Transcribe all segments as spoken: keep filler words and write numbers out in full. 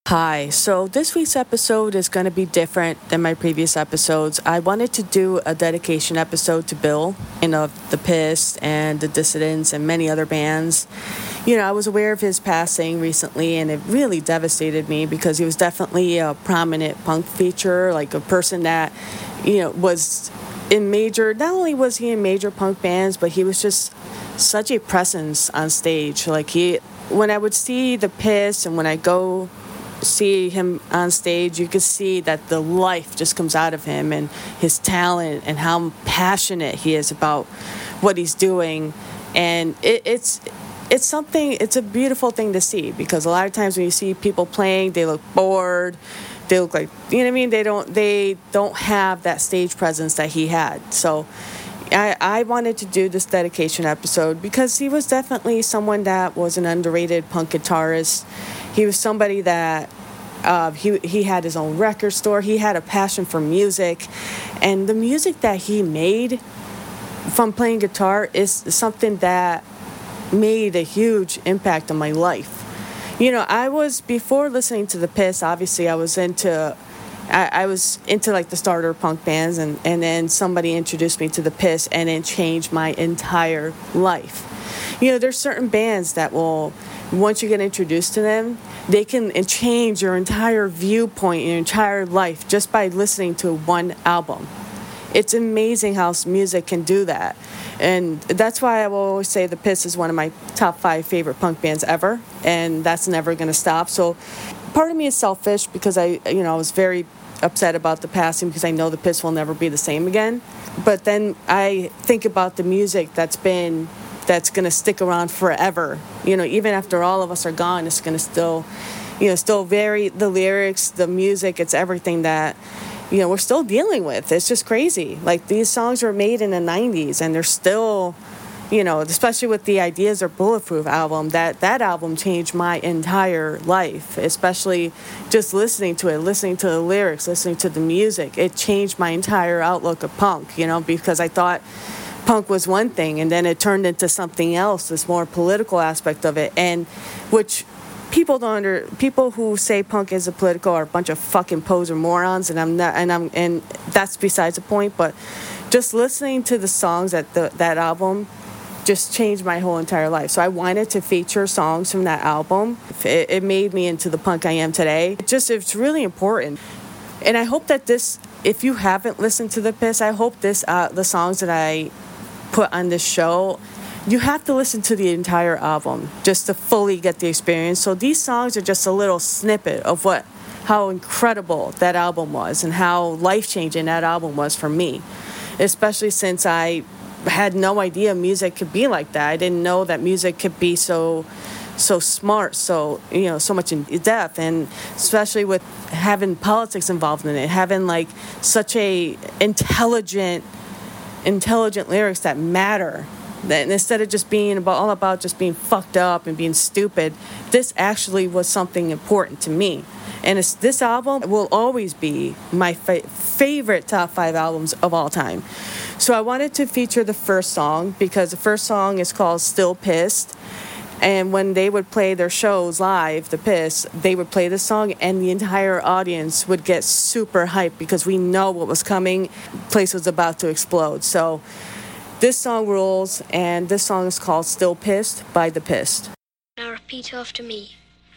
Hi, so this week's episode is going to be different than my previous episodes. I wanted to do a dedication episode to Bill, you know, The Pissed and The Dissidents and many other bands. You know, I was aware of his passing recently, and it really devastated me because he was definitely a prominent punk feature, like a person that, you know, was in major, not only was he in major punk bands, but he was just such a presence on stage. Like he, when I would see The Pissed and when I go see him on stage, you could see that the life just comes out of him and his talent and how passionate he is about what he's doing. And it, it's it's something, it's a beautiful thing to see, because a lot of times when you see people playing, they look bored, they look like, you know what I mean, they don't they don't have that stage presence that he had. So I, I wanted to do this dedication episode because he was definitely someone that was an underrated punk guitarist. He was somebody that uh, he he had his own record store. He had a passion for music, and the music that he made from playing guitar is something that made a huge impact on my life. You know, I was, before listening to The Piss, obviously I was into I, I was into like the starter punk bands, and, and then somebody introduced me to The Piss, and it changed my entire life. You know, there's certain bands that will, once you get introduced to them, they can change your entire viewpoint, your entire life, just by listening to one album. It's amazing how music can do that. And that's why I will always say The Piss is one of my top five favorite punk bands ever, and that's never going to stop. So part of me is selfish because I, you know, I was very upset about the passing because I know The Piss will never be the same again. But then I think about the music that's been, that's going to stick around forever. You know, even after all of us are gone, it's going to still, you know, still very, the lyrics, the music, it's everything that, you know, we're still dealing with. It's just crazy. Like, these songs were made in the nineties, and they're still, you know, especially with the Ideas Are Bulletproof album, that, that album changed my entire life, especially just listening to it, listening to the lyrics, listening to the music. It changed my entire outlook of punk, you know, because I thought punk was one thing, and then it turned into something else, this more political aspect of it, and which people don't under people who say punk is a political are a bunch of fucking poser morons, and I'm not, and I'm and that's besides the point. But just listening to the songs at the that album just changed my whole entire life. So I wanted to feature songs from that album. It, it made me into the punk I am today. It just it's really important, and I hope that this, if you haven't listened to The Piss, I hope this uh, the songs that I put on this show, you have to listen to the entire album just to fully get the experience. So these songs are just a little snippet of what, how incredible that album was and how life-changing that album was for me, especially since I had no idea music could be like that. I didn't know that music could be so so smart, so, you know, so much in depth, and especially with having politics involved in it, having like such a intelligent intelligent lyrics that matter. That instead of just being about all about just being fucked up and being stupid, this actually was something important to me. And it's, this album will always be my fa- favorite top five albums of all time. So I wanted to feature the first song because the first song is called Still Pissed. And when they would play their shows live, The Piss, they would play this song, and the entire audience would get super hyped because we know what was coming. The place was about to explode. So this song rules, and this song is called Still Pissed by The Pissed. Now repeat after me.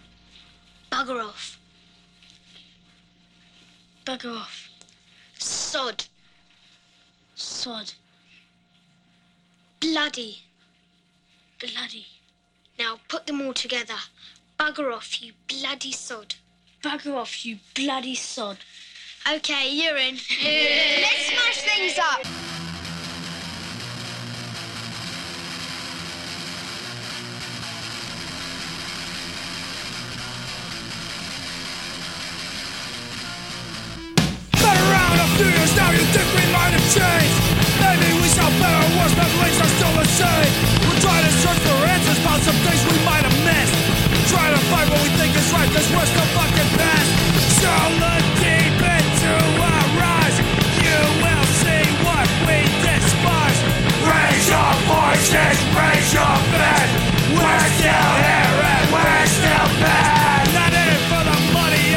Bugger off. Bugger off. Sod. Sod. Bloody. Bloody. Now put them all together. Bugger off, you bloody sod. Bugger off, you bloody sod. Okay, you're in. Yeah. Let's smash things up. Been around a few years now, you think we might have changed. Maybe we sound better or worse, but beliefs are still the same. We're trying to search for answers about some things we might have missed. Trying to find what we think is right, cause we're still fucking past. So look deep into our eyes, you will see what we despise. Raise your voices, raise your fist. We're still here and we're still bad. Not in it for the money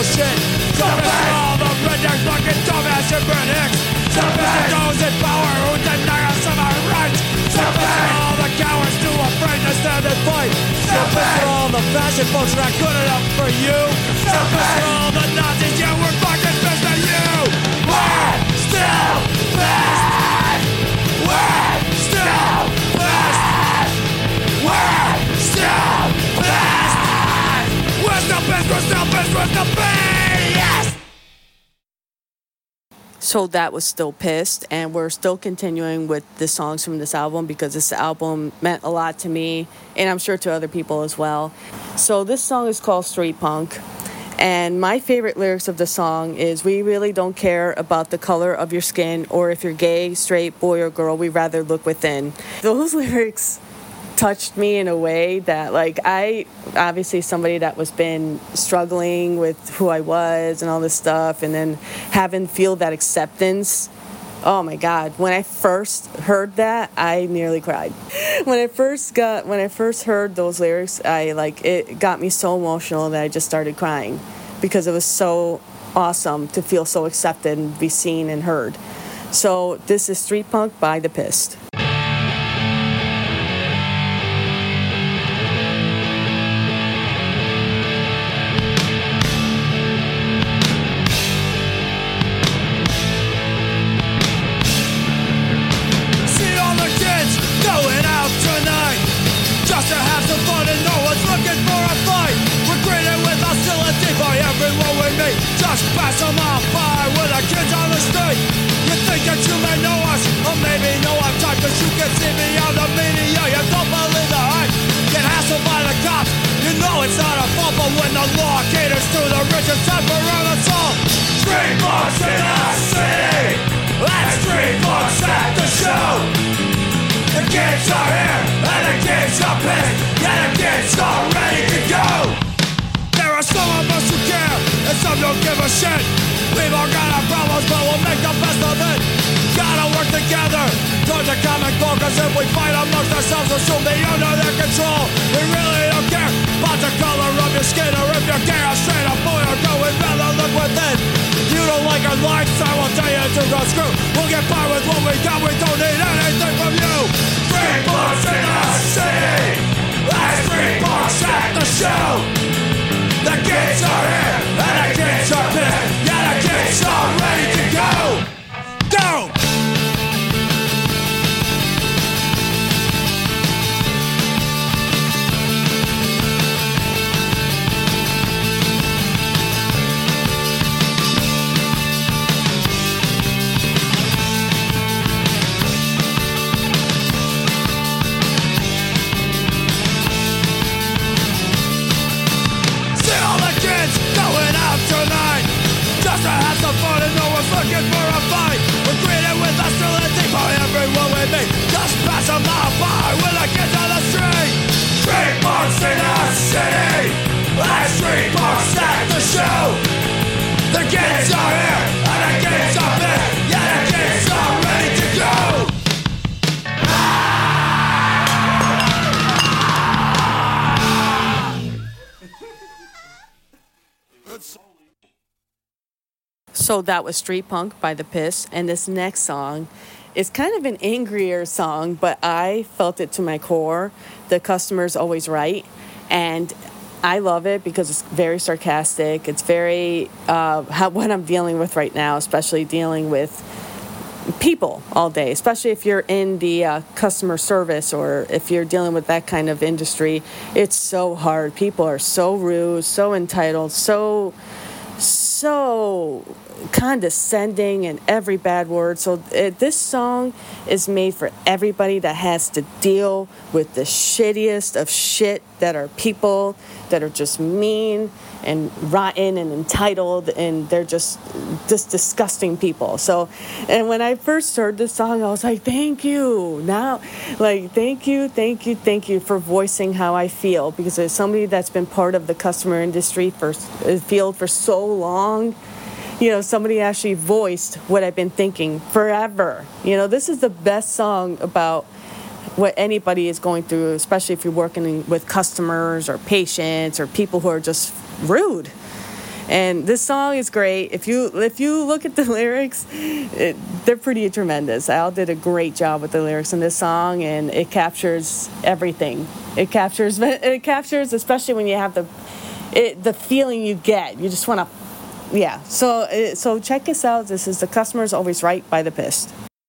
bullshit. Stop it for all the rednecks fucking dumbass and rednecks. Stop it for those in power who deny us of our rights. Stop it for all the cowards too afraid to stand and fight. Stop it for all the fashion folks not good enough for you. Stop it for all the Nazis, yeah, we're fucking pissed at you. We're still pissed. We're still pissed. We're still pissed. We're still pissed, we're still pissed, we're still pissed. Yes! So that was Still Pissed, and we're still continuing with the songs from this album because this album meant a lot to me, and I'm sure to other people as well. So this song is called Street Punk, and my favorite lyrics of the song is, we really don't care about the color of your skin or if you're gay, straight, boy, or girl, we rather look within. Those lyrics touched me in a way that, like, I obviously somebody that was been struggling with who I was and all this stuff, and then having feel that acceptance. Oh my God, when I first heard that, I nearly cried. When I first got when I first heard those lyrics, I like it got me so emotional that I just started crying because it was so awesome to feel so accepted and be seen and heard. So this is Street Punk by The Pissed. Just pass them off by with the kids on the street. You think that you may know us, or maybe know our type, cause you can see me on the media. You don't believe the hype. Get hassled by the cops. You know it's not a fault, but when the law caters to the rich, it's time for an assault. Street punks in the city. That's street punks at the show. The kids are here, and the kids are pissed. Yeah, the kids are ready to go. There are some of us who care, and some don't give a shit. We've all got our problems, but we'll make the best of it. Gotta work together towards a common goal, cause if we fight amongst ourselves, we'll soon be under their control. We really don't care about the color of your skin, or if you're gay or straight, a boy or girl, we'd rather look within. You don't like our lifestyle, we'll tell you to go screw. We'll get by with what we got, we don't need anything from you. Street punks in the city. That's street punks at the show. The kids are here, and the kids are pissed. Yeah, the kids are ready to go. Go! Going out tonight just to have some fun, and no one's looking for a fight. We're greeted with hostility by everyone we meet. Just pass them out by with the kids on the street. Street punks in the city. Like street punks at the show. The kids are here, and the kids are pissed. Yeah, the kids are ready to go. So that was Street Punk by The Piss, and this next song is kind of an angrier song, but I felt it to my core. The customer's always right, and I love it because it's very sarcastic. It's very uh, how, what I'm dealing with right now, especially dealing with people all day, especially if you're in the uh, customer service or if you're dealing with that kind of industry. It's so hard. People are so rude, so entitled, so so condescending and every bad word. So it, this song is made for everybody that has to deal with the shittiest of shit, that are people that are just mean and rotten and entitled, and they're just just disgusting people. So, and when I first heard this song, I was like, thank you. Now, like, thank you, thank you, thank you for voicing how I feel, because as somebody that's been part of the customer industry for field for so long, you know, somebody actually voiced what I've been thinking forever. You know, this is the best song about what anybody is going through, especially if you're working with customers or patients or people who are just rude. And this song is great. If you if you look at the lyrics, it, they're pretty tremendous. Al did a great job with the lyrics in this song, and it captures everything. It captures it captures especially when you have the it, the feeling you get. You just want to, yeah. So so check this out. This is The Customer's Always Right by The Pissed.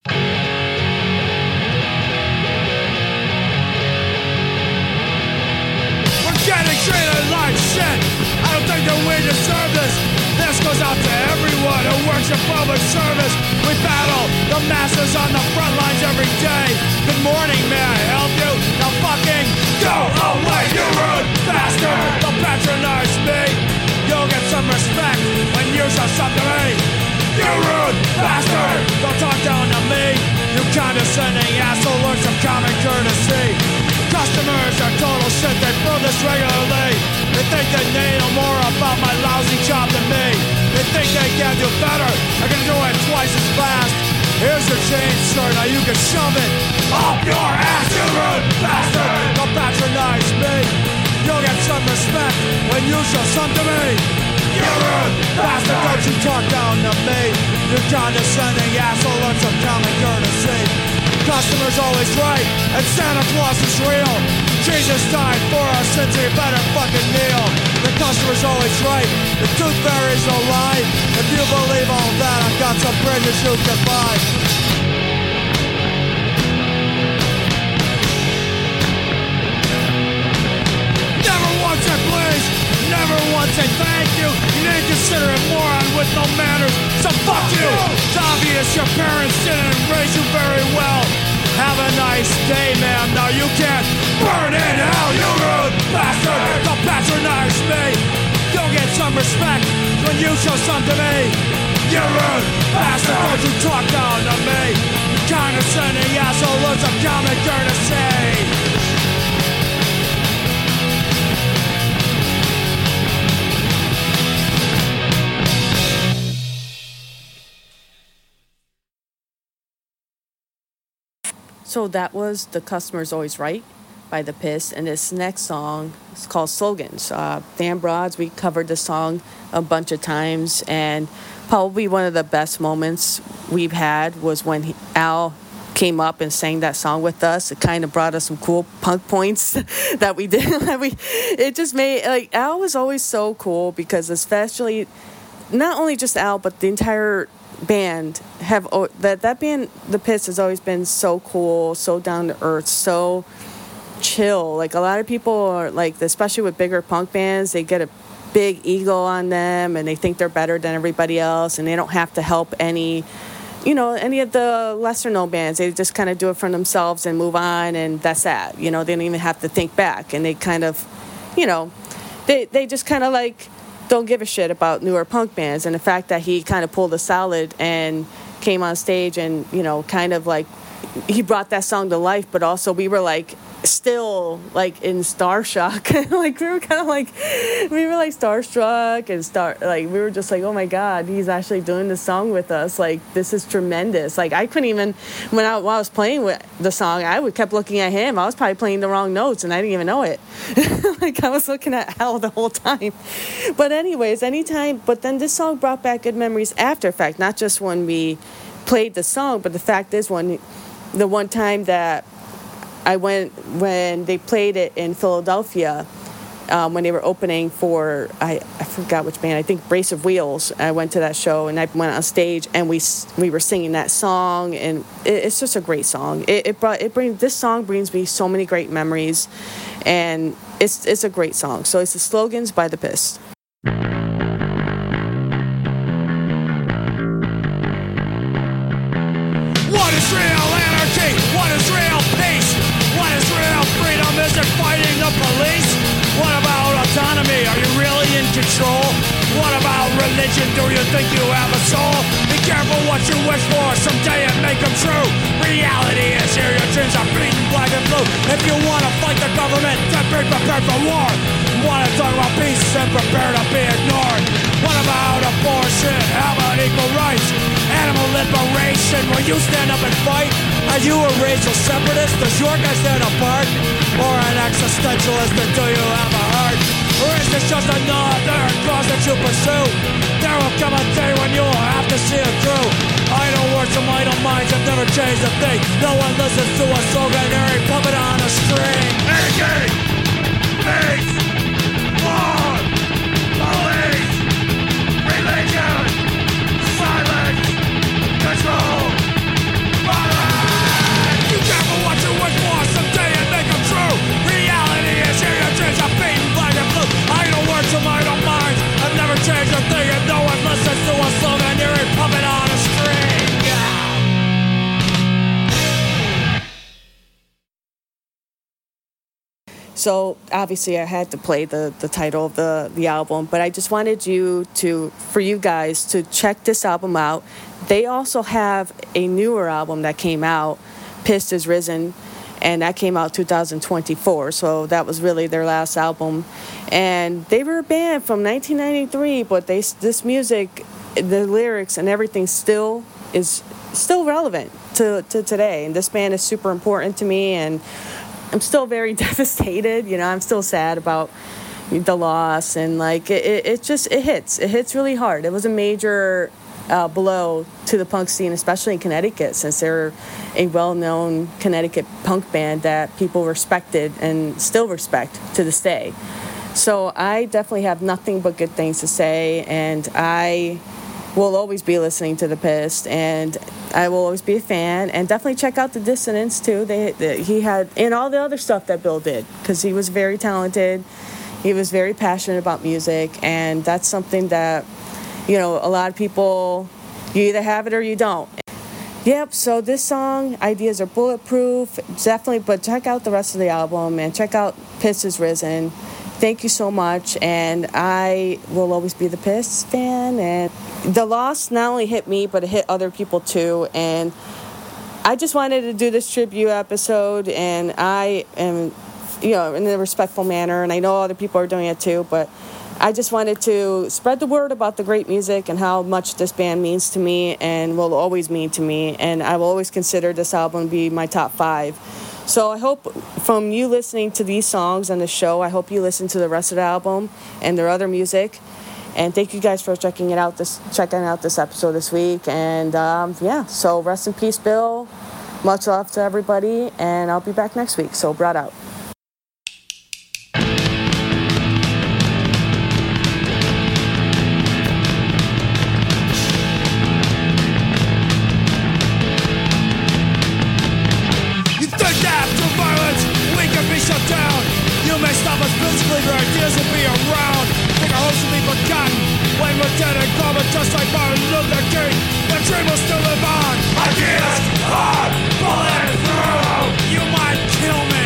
Treated like shit. I don't think that we deserve this. This goes out to everyone who works in public service. We battle the masses on the front lines every day. Good morning, may I help you? Now fucking go away, you rude bastard. Don't patronize me. You'll get some respect when you show something to me. You rude bastard. Don't talk down to me. You condescending asshole, learn some common courtesy. Customers are total shit, they prove this regularly. They think they need know more about my lousy job than me. They think they can do better, I can do it twice as fast. Here's your change, sir, now you can shove it up your ass, you rude bastard. Don't patronize me. You'll get some respect when you show some to me. You rude bastard, don't you talk down to me. You condescending asshole, learn some common courtesy. Customer's always right, and Santa Claus is real. Jesus died for our sins, so you better fucking kneel. The customer's always right, the tooth fairy's no lie. If you believe all that, I've got some bridges you can buy. Never once said please, never once said thank you. You didn't consider a moron with no manners, so fuck you. It's obvious your parents didn't raise you very well. Have a nice day, ma'am. Now you can't burn in hell, you rude bastard. Don't patronize me. You'll get some respect when you show some to me. You rude bastard. Don't you talk down to me. You condescending asshole, learn some common courtesy. So that was The Customer's Always Right by The Pissed, and this next song is called Slogans. Uh, Dan Broads, we covered this song a bunch of times, and probably one of the best moments we've had was when he, Al came up and sang that song with us. It kind of brought us some cool punk points that we did. that we, it just made, like, Al was always so cool because especially, not only just Al, but the entire band have oh, that that band The Pissed has always been so cool, so down to earth, so chill. Like a lot of people are like, especially with bigger punk bands, they get a big ego on them and they think they're better than everybody else, and they don't have to help any you know any of the lesser known bands. They just kind of do it for themselves and move on, and that's that. You know, they don't even have to think back, and they kind of you know they they just kind of like don't give a shit about newer punk bands. And the fact that he kind of pulled a solid and came on stage and, you know, kind of like, he brought that song to life, but also we were like still like in star shock. Like we were kind of like, we were like starstruck and star, like we were just like, oh my God, he's actually doing this song with us. Like, this is tremendous. Like I couldn't even, when I, while I was playing with the song, I would kept looking at him. I was probably playing the wrong notes and I didn't even know it. Like I was looking at Al the whole time. But anyways, anytime, but then this song brought back good memories after fact, not just when we played the song, but the fact is when the one time that I went, when they played it in Philadelphia, um, when they were opening for, I, I forgot which band, I think Brace of Wheels. I went to that show and I went on stage and we we were singing that song, and it, it's just a great song. It, it brought it brings this song brings me so many great memories, and it's it's a great song. So it's The Slogans by The Pissed. What is real anarchy? What is real peace? What is real freedom? Is it fighting the police? What about autonomy? Are you really in control? What about religion? Do you think you have a soul? Be careful what you wish for, someday it may come true. Reality is here, your dreams are bleeding black and blue. If you want to fight the government, then be prepared for war. Want to talk about peace and prepare to be ignored. What about abortion? How about equal rights? Animal liberation, will you stand up and fight? Are you a racial separatist? Does your guy stand apart? Or an existentialist, and do you have a heart? Or is this just another cause that you pursue. There will come a day when you'll have to see it through. Idle words and idle minds have never changed a thing. No one listens to a slogan, they're a puppet on a string. Energy! Peace! War! Police! Religion! Silence! Control! Violence! You never what you wish for someday and make them true. Reality is here, your dreams are beaten black and blue. Idle words and idle minds have never changed a thing, and no one listens to a slogan, you're a puppet on a string. So obviously I had to play the, the title of the, the album, but I just wanted you to, for you guys to check this album out. They also have a newer album that came out, Pissed Is Risen, and that came out two thousand twenty-four, so that was really their last album. And they were a band from nineteen ninety-three, but they this music, the lyrics and everything still is still relevant to, to today. And this band is super important to me, and I'm still very devastated. You know, I'm still sad about the loss, and like it, it, it just it hits. It hits really hard. It was a major uh, blow to the punk scene, especially in Connecticut, since they're a well-known Connecticut punk band that people respected and still respect to this day. So I definitely have nothing but good things to say, and I will always be listening to The Pissed, and I will always be a fan. And definitely check out The Dissonance too. They, they he had, and all the other stuff that Bill did, because he was very talented. He was very passionate about music, and that's something that, you know, a lot of people, you either have it or you don't. Yep, so this song, Ideas Are Bulletproof, definitely, but check out the rest of the album and check out Pissed Is Risen. Thank you so much, and I will always be the Pissed fan. And the loss not only hit me, but it hit other people too, and I just wanted to do this tribute episode, and I am, you know, in a respectful manner, and I know other people are doing it too, but I just wanted to spread the word about the great music and how much this band means to me and will always mean to me, and I will always consider this album to be my top five. So I hope from you listening to these songs and the show, I hope you listen to the rest of the album and their other music. And thank you guys for checking it out this checking out this episode this week. And um, yeah, so rest in peace, Bill. Much love to everybody, and I'll be back next week. So brought out. Physically, your ideas will be around. Think our hopes will be forgotten when we're dead and gone, but just like Martin Luther King, the dream will still live on. Ideas are bulletproof. You might kill me.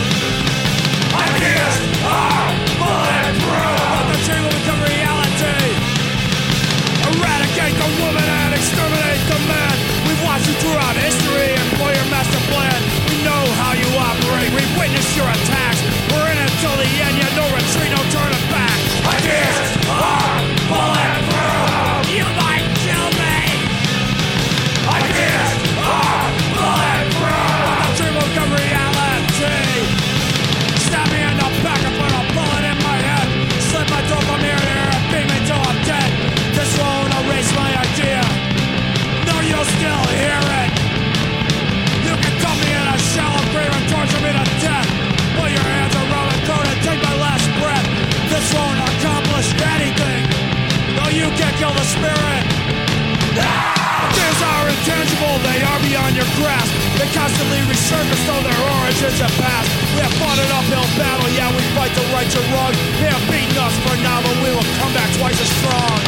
Ideas are bulletproof. But the dream will become reality. Eradicate the woman and exterminate the man. We've watched you throughout history and for your master plan. We know how you operate. We've witnessed your attacks. We're in it till the end, yeah, no retreat, no turning back. Ideas are bulletproof. You might kill me. Ideas are bulletproof. But the dream will become reality. Stab me in the back and put a bullet in my head. Slit my throat from ear to ear and beat me till I'm dead. This won't erase my idea. No, you'll still hear it. You can dump me in a shallow grave and torture me to death. Put your hands around the throat and take my last breath. This won't accomplish anything. No, you can't kill the spirit. Ah! Things are intangible, they are beyond your grasp. They constantly resurface though their origins have passed. We have fought an uphill battle, yeah, we fight to right your wrong. They have beaten us for now, but we will come back twice as strong.